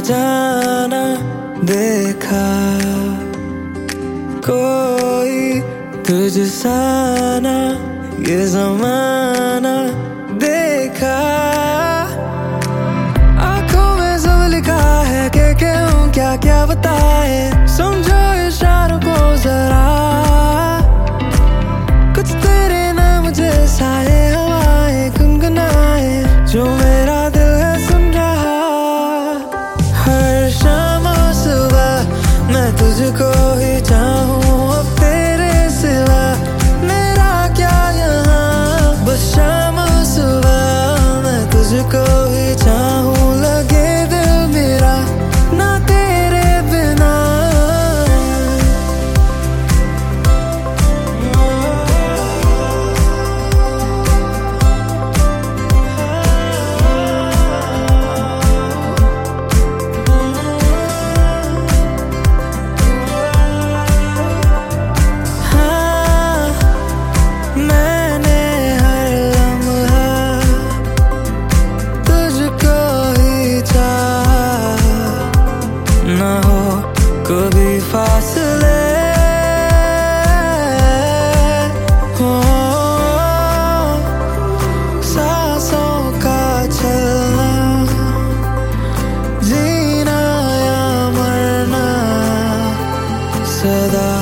जाना देखा, कोई तुझसा ना ये ज़माना देखा। आंखों में सब लिखा है कि क्यों क्या क्या बताए, समझो इशारों को जरा, कुछ तेरे नाम जैसा है हवाएं गुनगुनाए, जो मेरा दिल है सुन रहा। हर शाम और सुबह मैं तुझको ही चाहूँ, अब तेरे सिवा मेरा क्या यहाँ। बस शाम और सुबह मैं तुझको ही चाहूँ, लगे दिल मेरा ना तेरे बिना। ना हो कभी फासले हो, सांसों का चलना, जीना या मरना सदा